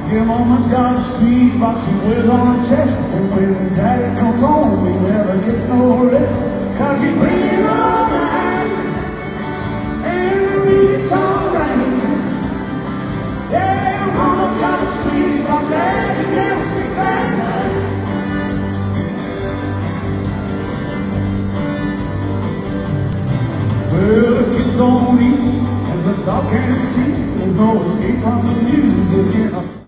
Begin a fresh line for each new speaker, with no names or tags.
Your mama's got a squeeze box she wears on her chest, and when daddy comes home, he never gets no rest. 'Cause he's bringing all night, and the music's alright. Yeah, your mama's got a squeeze box and she never sleeps at night. Well, the kids don't eat, and the dog can't sleep. There's no escape from the music in a